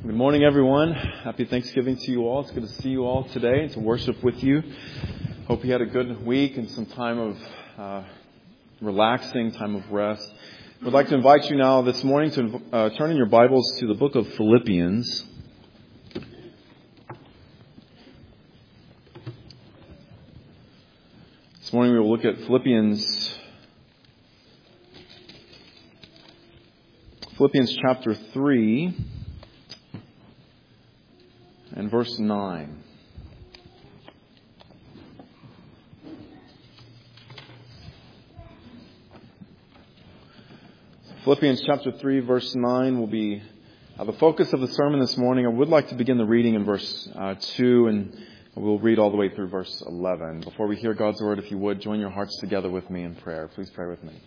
Good morning, everyone. Happy Thanksgiving to you all. It's good to see you all today and to worship with you. Hope you had a good week and some time of relaxing, time of rest. We'd like to invite you now this morning to turn in your Bibles to the book of Philippians. This morning we will look at Philippians chapter 3 and verse 9. Philippians chapter 3 verse 9 will be the focus of the sermon this morning. I would like to begin the reading in verse 2 and we'll read all the way through verse 11. Before we hear God's word, if you would, join your hearts together with me in prayer. Please pray with me.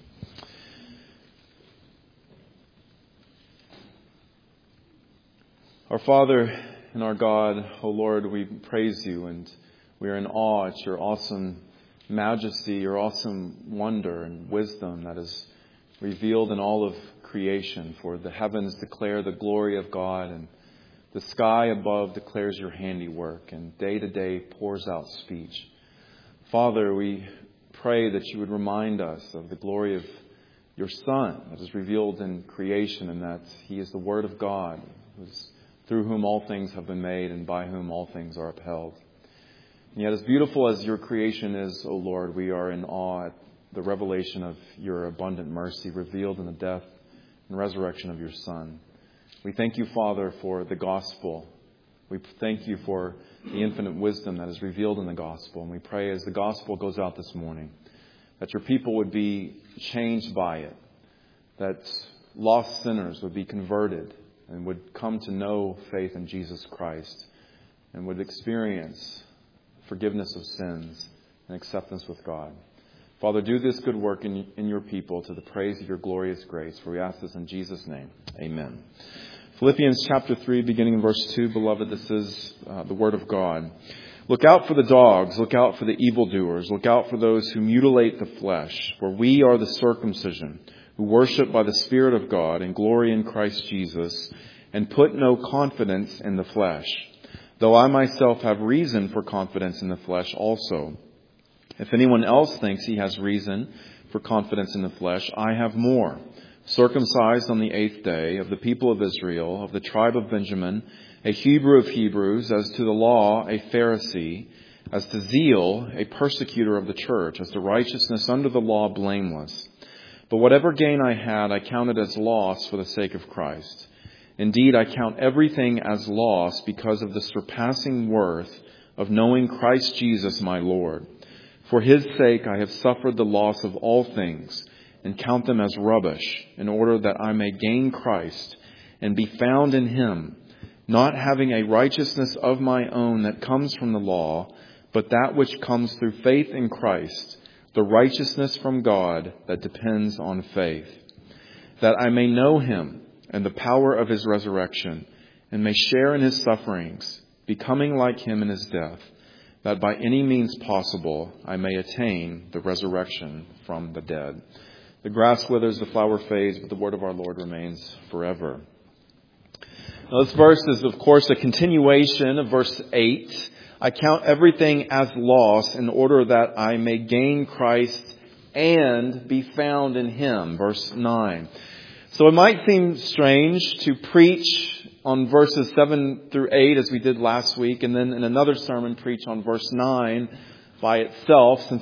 Our Father and our God, O Lord, we praise you and we are in awe at your awesome majesty, your awesome wonder and wisdom that is revealed in all of creation. For the heavens declare the glory of God and the sky above declares your handiwork and day to day pours out speech. Father, we pray that you would remind us of the glory of your Son that is revealed in creation and that he is the Word of God, through whom all things have been made and by whom all things are upheld. And yet as beautiful as your creation is, O Lord, we are in awe at the revelation of your abundant mercy revealed in the death and resurrection of your Son. We thank you, Father, for the gospel. We thank you for the infinite wisdom that is revealed in the gospel. And we pray as the gospel goes out this morning that your people would be changed by it, that lost sinners would be converted and would come to know faith in Jesus Christ and would experience forgiveness of sins and acceptance with God. Father, do this good work in your people to the praise of your glorious grace. For we ask this in Jesus' name. Amen. Philippians chapter 3, beginning in verse 2, beloved, this is the word of God. Look out for the dogs, look out for the evildoers, look out for those who mutilate the flesh, for we are the circumcision, who worship by the Spirit of God and glory in Christ Jesus, and put no confidence in the flesh, though I myself have reason for confidence in the flesh also. If anyone else thinks he has reason for confidence in the flesh, I have more. Circumcised on the 8th day, of the people of Israel, of the tribe of Benjamin, a Hebrew of Hebrews, as to the law, a Pharisee, as to zeal, a persecutor of the church, as to righteousness under the law, blameless. But whatever gain I had, I counted as loss for the sake of Christ. Indeed, I count everything as loss because of the surpassing worth of knowing Christ Jesus my Lord. For his sake I have suffered the loss of all things and count them as rubbish, in order that I may gain Christ and be found in him, not having a righteousness of my own that comes from the law, but that which comes through faith in Christ, the righteousness from God that depends on faith, that I may know him and the power of his resurrection, and may share in his sufferings, becoming like him in his death, that by any means possible I may attain the resurrection from the dead. The grass withers, the flower fades, but the word of our Lord remains forever. Now, this verse is, of course, a continuation of verse 8. I count everything as loss in order that I may gain Christ and be found in him. Verse 9. So it might seem strange to preach on verses 7 through 8 as we did last week, and then in another sermon preach on verse 9 by itself, since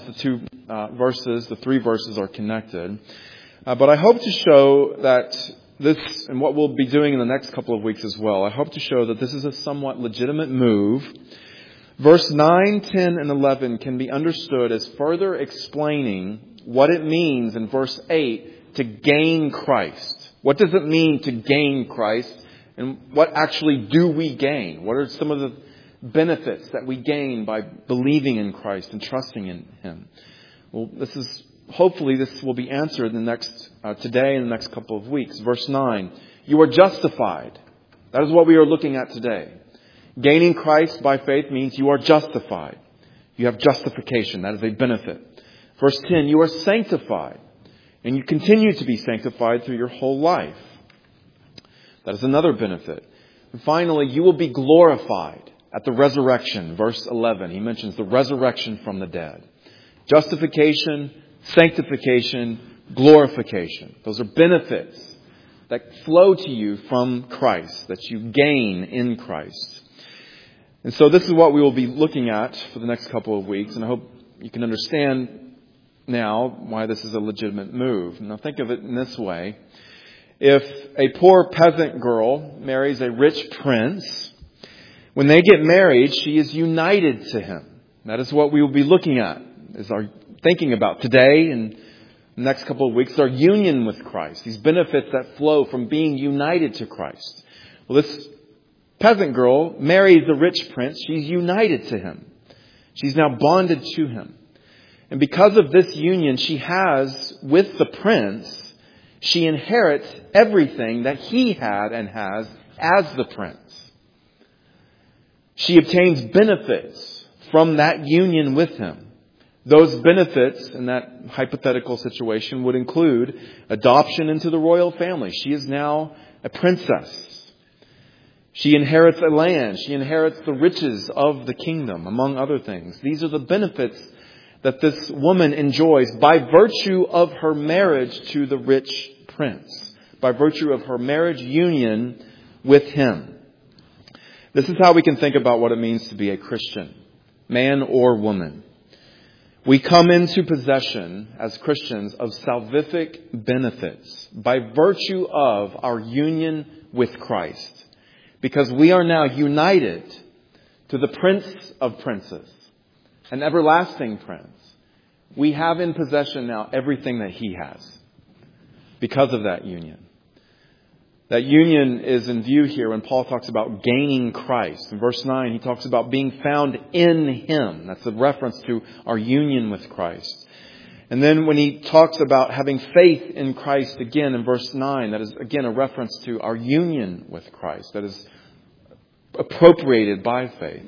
the three verses are connected. But I hope to show that this, and what we'll be doing in the next couple of weeks as well, I hope to show that this is a somewhat legitimate move. Verse 9, 10, and 11 can be understood as further explaining what it means in verse 8 to gain Christ. What does it mean to gain Christ? And what actually do we gain? What are some of the benefits that we gain by believing in Christ and trusting in him? Well, hopefully this will be answered today and the next couple of weeks. Verse 9, you are justified. That is what we are looking at today. Gaining Christ by faith means you are justified. You have justification. That is a benefit. Verse 10, you are sanctified. And you continue to be sanctified through your whole life. That is another benefit. And finally, you will be glorified at the resurrection. Verse 11, he mentions the resurrection from the dead. Justification, sanctification, glorification. Those are benefits that flow to you from Christ, that you gain in Christ. And so this is what we will be looking at for the next couple of weeks. And I hope you can understand now why this is a legitimate move. Now think of it in this way. If a poor peasant girl marries a rich prince, when they get married, she is united to him. That is what we will be looking at, is our thinking about today and the next couple of weeks, our union with Christ. These benefits that flow from being united to Christ. Well, this peasant girl marries the rich prince. She's united to him. She's now bonded to him. And because of this union she has with the prince, she inherits everything that he had and has as the prince. She obtains benefits from that union with him. Those benefits in that hypothetical situation would include adoption into the royal family. She is now a princess. She inherits a land. She inherits the riches of the kingdom, among other things. These are the benefits that this woman enjoys by virtue of her marriage to the rich prince, by virtue of her marriage union with him. This is how we can think about what it means to be a Christian, man or woman. We come into possession as Christians of salvific benefits by virtue of our union with Christ. Because we are now united to the Prince of Princes, an everlasting Prince. We have in possession now everything that He has because of that union. That union is in view here when Paul talks about gaining Christ. In verse 9, he talks about being found in Him. That's a reference to our union with Christ. And then when he talks about having faith in Christ again in verse 9, that is again a reference to our union with Christ. That is appropriated by faith.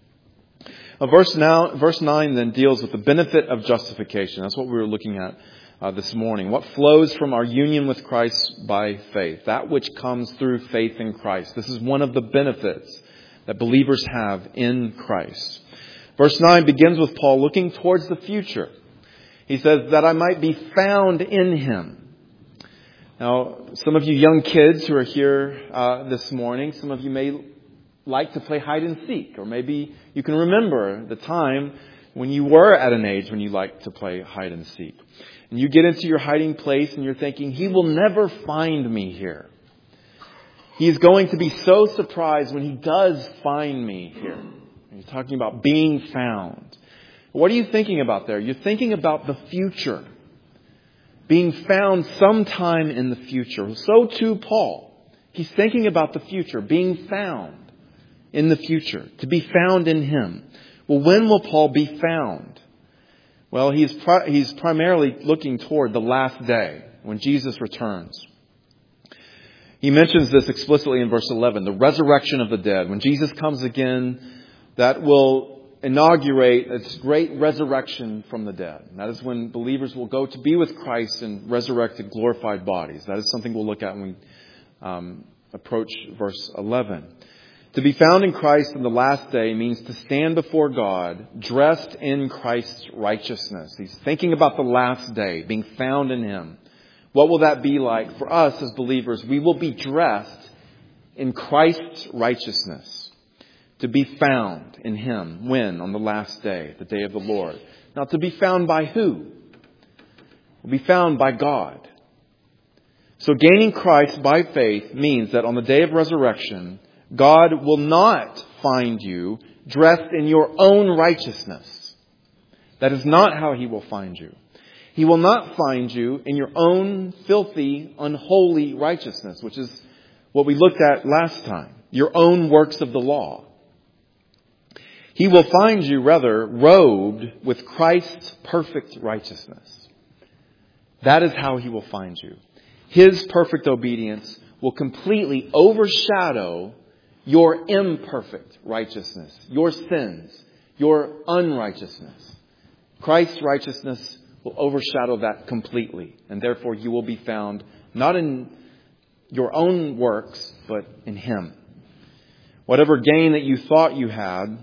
Verse 9 then deals with the benefit of justification. That's what we were looking at this morning. What flows from our union with Christ by faith. That which comes through faith in Christ. This is one of the benefits that believers have in Christ. Verse 9 begins with Paul looking towards the future. He says, that I might be found in Him. Now, some of you young kids who are here this morning, some of you may like to play hide and seek. Or maybe you can remember the time when you were at an age when you liked to play hide and seek. And you get into your hiding place and you're thinking, He will never find me here. He is going to be so surprised when He does find me here. And you're talking about being found. What are you thinking about there? You're thinking about the future. Being found sometime in the future. So too Paul. He's thinking about the future. Being found in the future. To be found in Him. Well, when will Paul be found? Well, he's primarily looking toward the last day when Jesus returns. He mentions this explicitly in verse 11. The resurrection of the dead. When Jesus comes again, that will inaugurate its great resurrection from the dead. And that is when believers will go to be with Christ in resurrected, glorified bodies. That is something we'll look at when we approach verse 11. To be found in Christ in the last day means to stand before God dressed in Christ's righteousness. He's thinking about the last day, being found in Him. What will that be like for us as believers? We will be dressed in Christ's righteousness. To be found in Him. When? On the last day, the day of the Lord. Now, to be found by who? We'll be found by God. So gaining Christ by faith means that on the day of resurrection, God will not find you dressed in your own righteousness. That is not how He will find you. He will not find you in your own filthy, unholy righteousness, which is what we looked at last time. Your own works of the law. He will find you, rather, robed with Christ's perfect righteousness. That is how He will find you. His perfect obedience will completely overshadow your imperfect righteousness, your sins, your unrighteousness. Christ's righteousness will overshadow that completely. And therefore you will be found not in your own works, but in Him. Whatever gain that you thought you had,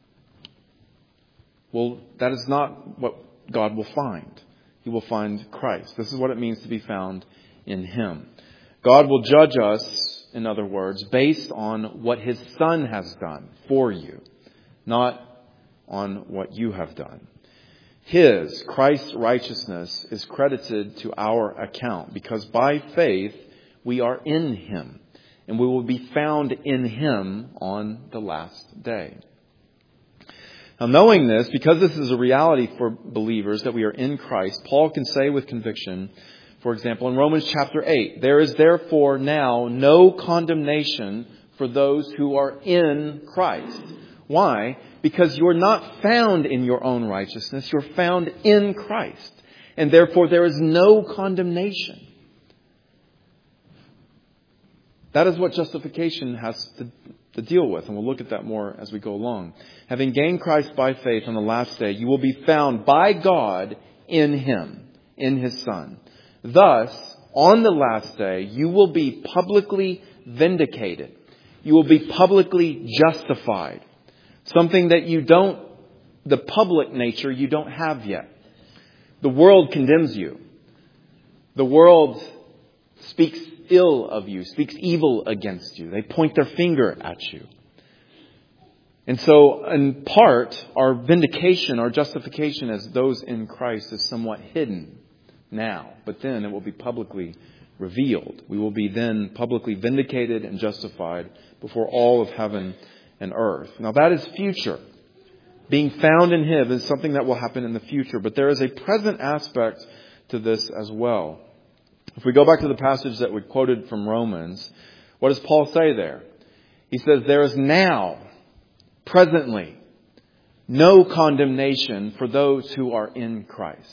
well, that is not what God will find. He will find Christ. This is what it means to be found in Him. God will judge us, in other words, based on what His Son has done for you, not on what you have done. Christ's righteousness, is credited to our account because by faith we are in Him and we will be found in Him on the last day. Now, knowing this, because this is a reality for believers that we are in Christ, Paul can say with conviction, for example, in Romans chapter 8, there is therefore now no condemnation for those who are in Christ. Why? Because you're not found in your own righteousness. You're found in Christ. And therefore there is no condemnation. That is what justification has to deal with. And we'll look at that more as we go along. Having gained Christ by faith on the last day, you will be found by God in Him, in His Son. Thus, on the last day, you will be publicly vindicated. You will be publicly justified. Something that the public nature you don't have yet. The world condemns you. The world speaks ill of you, speaks evil against you. They point their finger at you. And so, in part, our vindication, our justification as those in Christ is somewhat hidden now. But then it will be publicly revealed. We will be then publicly vindicated and justified before all of heaven and earth. Now that is future. Being found in Him is something that will happen in the future. But there is a present aspect to this as well. If we go back to the passage that we quoted from Romans, what does Paul say there? He says, there is now, presently, no condemnation for those who are in Christ.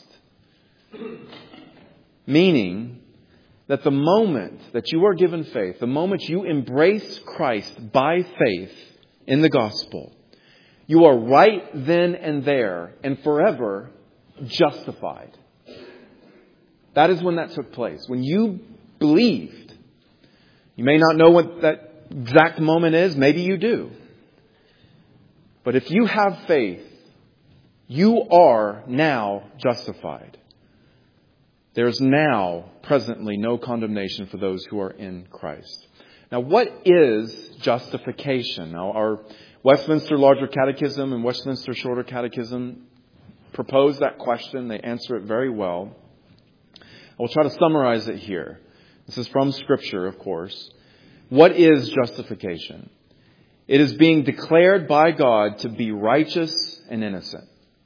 Meaning that the moment that you are given faith, the moment you embrace Christ by faith in the gospel, you are right then and there and forever justified. That is when that took place. When you believed. You may not know what that exact moment is. Maybe you do. But if you have faith, you are now justified. There is now, presently, no condemnation for those who are in Christ. Now, what is justification? Now, our Westminster Larger Catechism and Westminster Shorter Catechism propose that question. They answer it very well. I will try to summarize it here. This is from Scripture, of course. What is justification? It is being declared by God to be righteous and innocent.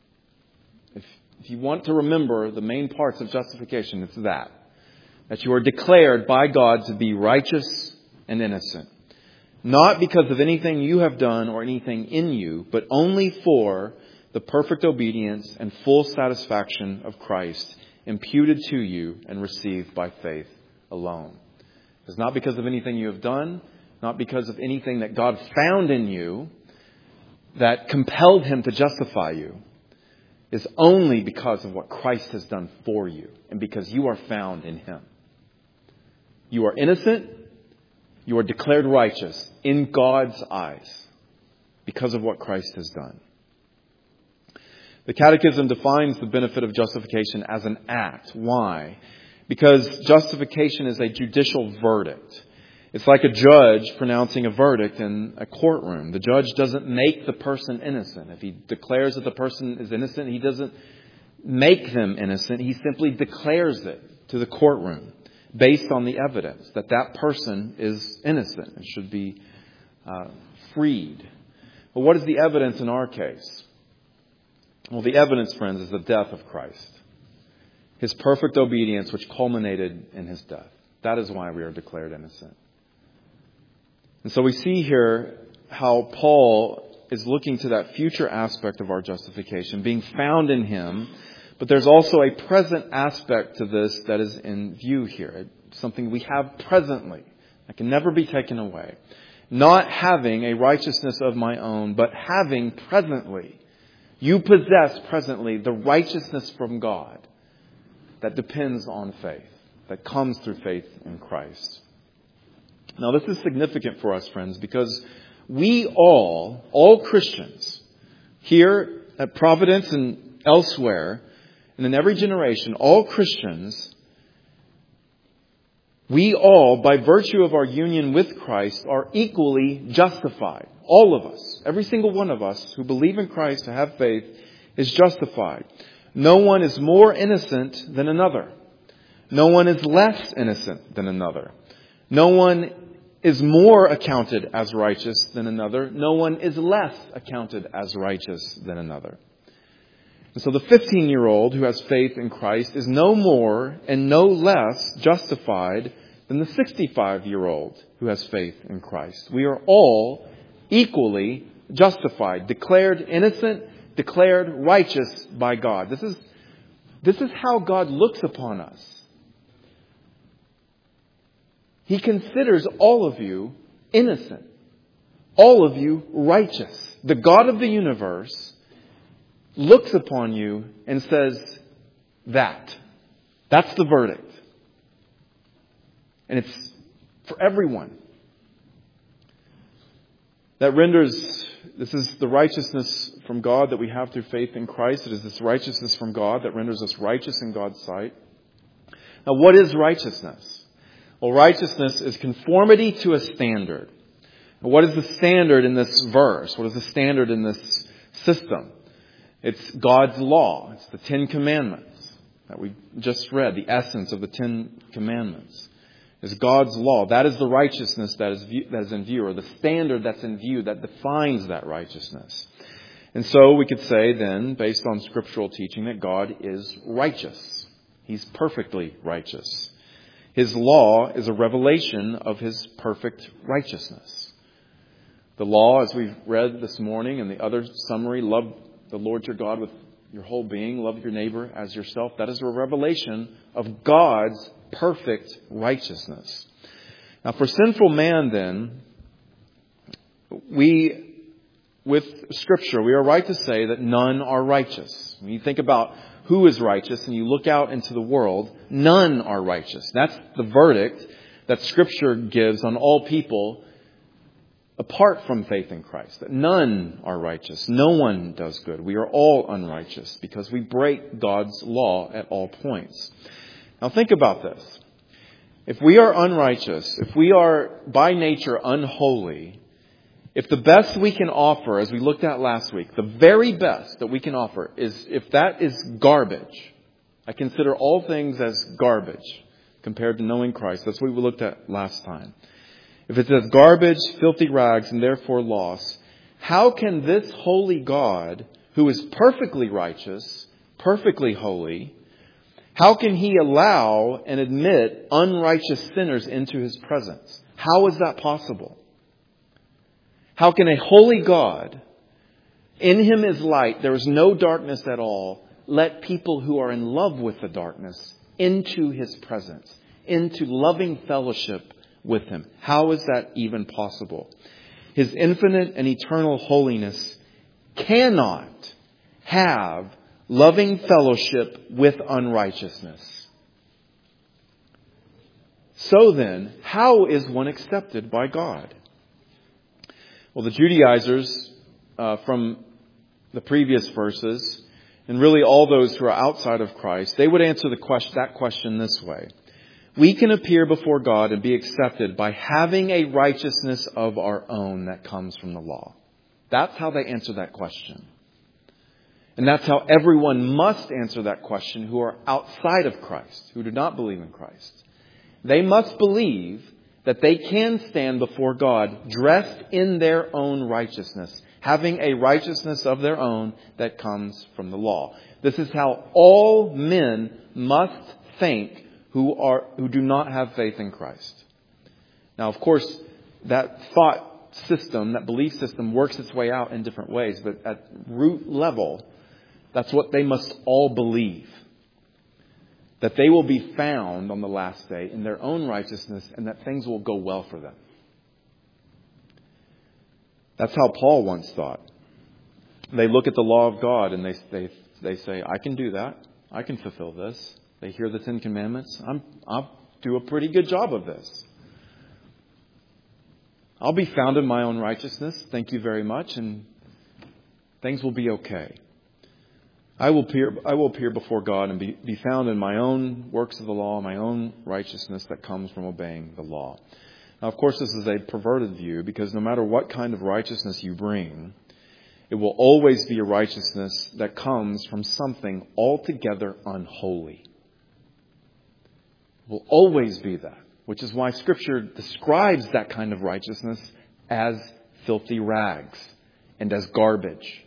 If you want to remember the main parts of justification, it's that you are declared by God to be righteous and innocent. Not because of anything you have done or anything in you, but only for the perfect obedience and full satisfaction of Christ, imputed to you and received by faith alone. It's not because of anything you have done, not because of anything that God found in you that compelled Him to justify you. It's only because of what Christ has done for you and because you are found in Him. You are innocent. You are declared righteous in God's eyes because of what Christ has done. The Catechism defines the benefit of justification as an act. Why? Because justification is a judicial verdict. It's like a judge pronouncing a verdict in a courtroom. The judge doesn't make the person innocent. If he declares that the person is innocent, he doesn't make them innocent. He simply declares it to the courtroom based on the evidence that that person is innocent and should be freed. But what is the evidence in our case? Well, the evidence, friends, is the death of Christ. His perfect obedience, which culminated in His death. That is why we are declared innocent. And so we see here how Paul is looking to that future aspect of our justification, being found in Him. But there's also a present aspect to this that is in view here. It's something we have presently that can never be taken away. Not having a righteousness of my own, but having presently. You possess presently the righteousness from God that depends on faith, that comes through faith in Christ. Now, this is significant for us, friends, because we all Christians, here at Providence and elsewhere, and in every generation, all Christians, we all, by virtue of our union with Christ, are equally justified. All of us, every single one of us who believe in Christ, who have faith, is justified. No one is more innocent than another. No one is less innocent than another. No one is more accounted as righteous than another. No one is less accounted as righteous than another. And so the 15-year-old who has faith in Christ is no more and no less justified than the 65-year-old who has faith in Christ. We are all equally justified, declared innocent, declared righteous by God. This is how God looks upon us. He considers all of you innocent, all of you righteous. The God of the universe looks upon you and says, that's the verdict. And it's for everyone. This is the righteousness from God that we have through faith in Christ. It is this righteousness from God that renders us righteous in God's sight. Now, what is righteousness? Well, righteousness is conformity to a standard. Now, what is the standard in this verse? What is the standard in this system? It's God's law. It's the 10 Commandments that we just read. The essence of the 10 Commandments is God's law. That is the righteousness that is in view, or the standard that's in view that defines that righteousness. And so we could say then, based on scriptural teaching, that God is righteous. He's perfectly righteous. His law is a revelation of His perfect righteousness. The law, as we've read this morning in the other summary, love the Lord your God with your whole being, love your neighbor as yourself. That is a revelation of God's perfect righteousness. Now, for sinful man, then, with Scripture, we are right to say that none are righteous. When you think about who is righteous and you look out into the world, none are righteous. That's the verdict that Scripture gives on all people apart from faith in Christ. That none are righteous. No one does good. We are all unrighteous because we break God's law at all points. Now think about this. If we are unrighteous, if we are by nature unholy, if the best we can offer, as we looked at last week, the very best that we can offer is, if that is garbage, I consider all things as garbage compared to knowing Christ. That's what we looked at last time. If it's as garbage, filthy rags, and therefore loss, how can this holy God, who is perfectly righteous, perfectly holy, how can He allow and admit unrighteous sinners into His presence? How is that possible? How can a holy God, in Him is light, there is no darkness at all, let people who are in love with the darkness into His presence, into loving fellowship with Him? How is that even possible? His infinite and eternal holiness cannot have loving fellowship with unrighteousness. So then, how is one accepted by God? Well, the Judaizers from the previous verses, and really all those who are outside of Christ, they would answer that question this way. We can appear before God and be accepted by having a righteousness of our own that comes from the law. That's how they answer that question. And that's how everyone must answer that question who are outside of Christ, who do not believe in Christ. They must believe that they can stand before God dressed in their own righteousness, having a righteousness of their own that comes from the law. This is how all men must think who do not have faith in Christ. Now, of course, that thought system, that belief system works its way out in different ways, but at root level, that's what they must all believe. That they will be found on the last day in their own righteousness and that things will go well for them. That's how Paul once thought. They look at the law of God and they say, I can do that. I can fulfill this. They hear the 10 Commandments. I'll do a pretty good job of this. I'll be found in my own righteousness. Thank you very much. And things will be okay. I will appear before God and be found in my own works of the law, my own righteousness that comes from obeying the law. Now, of course, this is a perverted view because no matter what kind of righteousness you bring, it will always be a righteousness that comes from something altogether unholy. It will always be that, which is why Scripture describes that kind of righteousness as filthy rags and as garbage.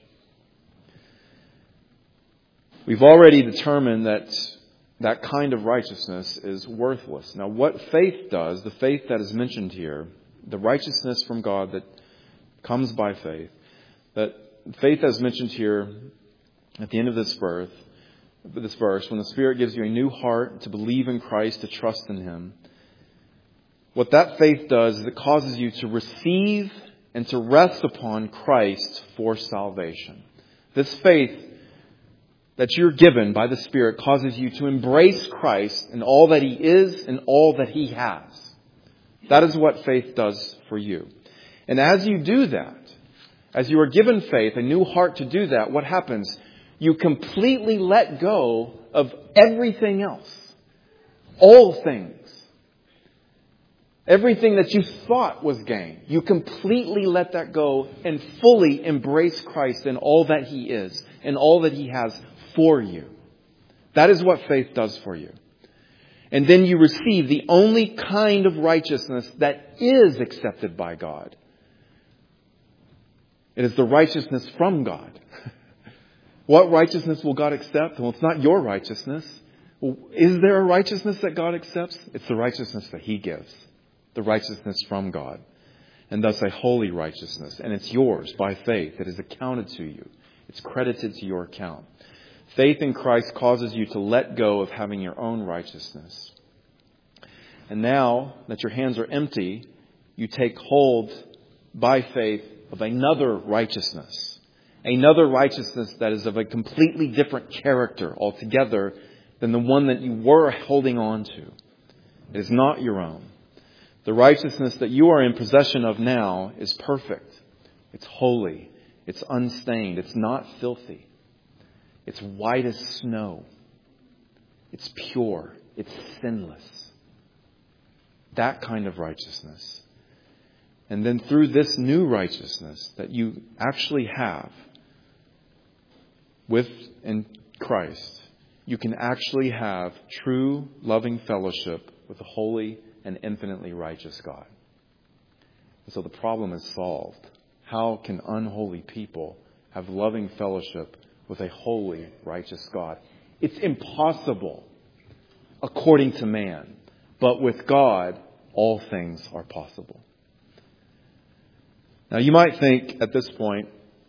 We've already determined that that kind of righteousness is worthless. Now, what faith does, the faith that is mentioned here, the righteousness from God that comes by faith, that faith as mentioned here at the end of this verse, when the Spirit gives you a new heart to believe in Christ, to trust in Him, what that faith does is it causes you to receive and to rest upon Christ for salvation. This faith that you're given by the Spirit causes you to embrace Christ in all that He is and all that He has. That is what faith does for you. And as you do that, as you are given faith, a new heart to do that, what happens? You completely let go of everything else. All things. Everything that you thought was gain. You completely let that go and fully embrace Christ in all that He is and all that He has for you. That is what faith does for you. And then you receive the only kind of righteousness that is accepted by God. It is the righteousness from God. What righteousness will God accept? Well, it's not your righteousness. Well, is there a righteousness that God accepts? It's the righteousness that He gives. The righteousness from God. And thus a holy righteousness. And it's yours by faith. It is accounted to you. It's credited to your account. Faith in Christ causes you to let go of having your own righteousness. And now that your hands are empty, you take hold by faith of another righteousness. Another righteousness that is of a completely different character altogether than the one that you were holding on to. It is not your own. The righteousness that you are in possession of now is perfect. It's holy. It's unstained. It's not filthy. It's white as snow. It's pure. It's sinless. That kind of righteousness. And then through this new righteousness that you actually have in Christ, you can actually have true loving fellowship with the holy and infinitely righteous God. And so the problem is solved. How can unholy people have loving fellowship with a holy, righteous God? It's impossible according to man. But with God, all things are possible. Now you might think at this point,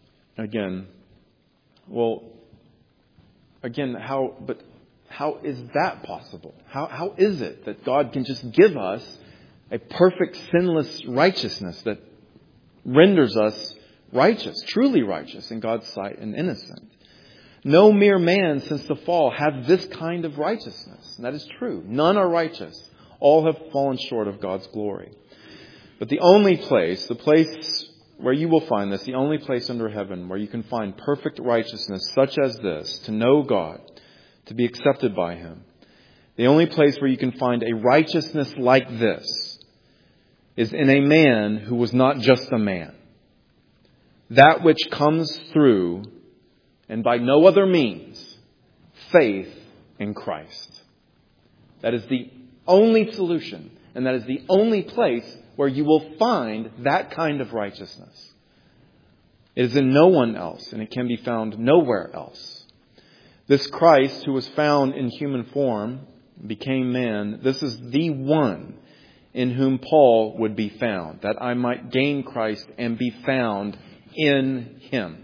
how is that possible? How is it that God can just give us a perfect, sinless righteousness that renders us righteous, truly righteous in God's sight and innocent? No mere man since the fall had this kind of righteousness. And that is true. None are righteous. All have fallen short of God's glory. But the only place, the place where you will find this, the only place under heaven where you can find perfect righteousness such as this, to know God, to be accepted by Him, the only place where you can find a righteousness like this is in a man who was not just a man. That which comes through, and by no other means, faith in Christ. That is the only solution, and that is the only place where you will find that kind of righteousness. It is in no one else, and it can be found nowhere else. This Christ, who was found in human form, became man, this is the one in whom Paul would be found, that I might gain Christ and be found in Him.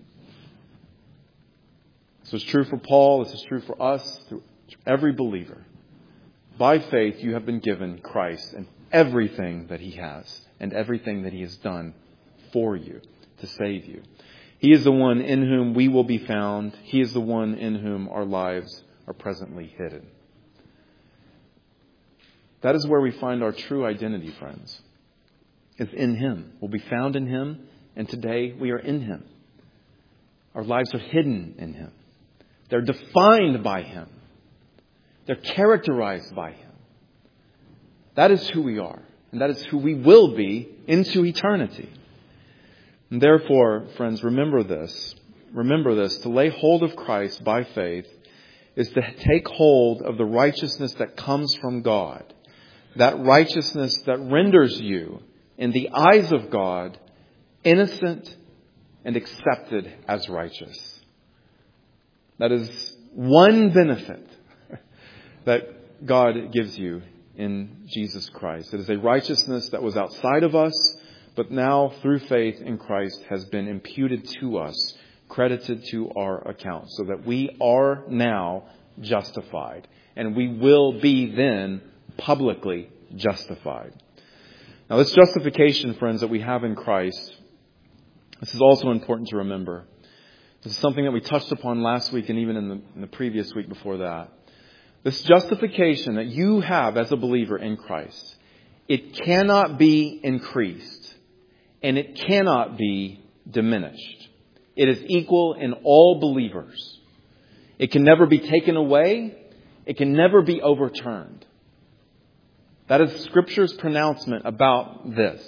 This is true for Paul. This is true for us, through every believer. By faith, you have been given Christ and everything that He has and everything that He has done for you to save you. He is the one in whom we will be found. He is the one in whom our lives are presently hidden. That is where we find our true identity, friends. is in Him. We'll be found in Him, and today we are in Him. Our lives are hidden in Him. They're defined by Him. They're characterized by Him. That is who we are, and that is who we will be into eternity. And therefore, friends, remember this. Remember this. To lay hold of Christ by faith is to take hold of the righteousness that comes from God. That righteousness that renders you, in the eyes of God, innocent and accepted as righteous. That is one benefit that God gives you in Jesus Christ. It is a righteousness that was outside of us, but now through faith in Christ has been imputed to us, credited to our account, so that we are now justified. And we will be then publicly justified. Now, this justification, friends, that we have in Christ, this is also important to remember. This is something that we touched upon last week and even in the previous week before that. This justification that you have as a believer in Christ, it cannot be increased and it cannot be diminished. It is equal in all believers. It can never be taken away. It can never be overturned. That is Scripture's pronouncement about this.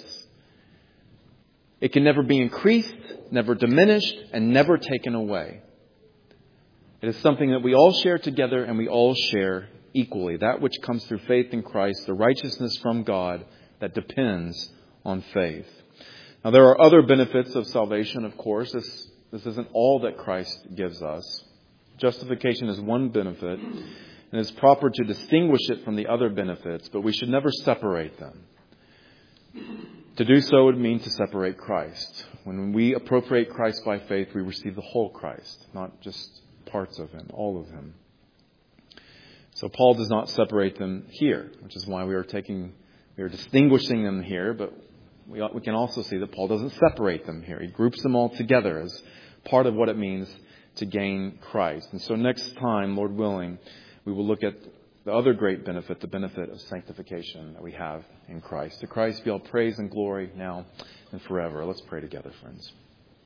It can never be increased, never diminished, and never taken away. It is something that we all share together and we all share equally. That which comes through faith in Christ, the righteousness from God that depends on faith. Now, there are other benefits of salvation, of course. This isn't all that Christ gives us. Justification is one benefit, and it's proper to distinguish it from the other benefits, but we should never separate them. To do so would mean to separate Christ. When we appropriate Christ by faith, we receive the whole Christ, not just parts of Him, all of Him. So Paul does not separate them here, which is why we are distinguishing them here, but we can also see that Paul doesn't separate them here. He groups them all together as part of what it means to gain Christ. And so next time, Lord willing, we will look at the other great benefit, the benefit of sanctification that we have in Christ. To Christ be all praise and glory now and forever. Let's pray together, friends.